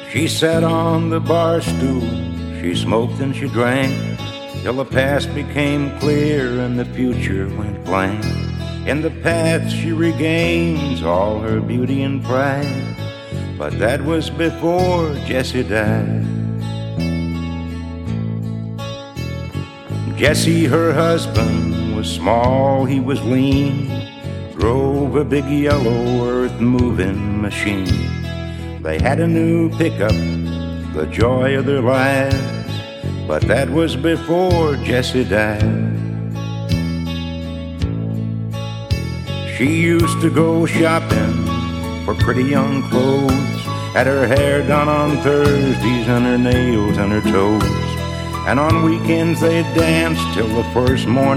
She sat on the bar stool, she smoked and she drank, till the past became clear and the future went blank. In the past she regains all her beauty and pride, but that was before Jesse died. Jesse, her husband, was small, he was lean, drove a big yellow earth-moving machine. They had a new pickup, the joy of their lives, but that was before Jesse died. She used to go shopping for pretty young clothes, had her hair done on Thursdays and her nails and her toes, and on weekends they'd dance till the first morning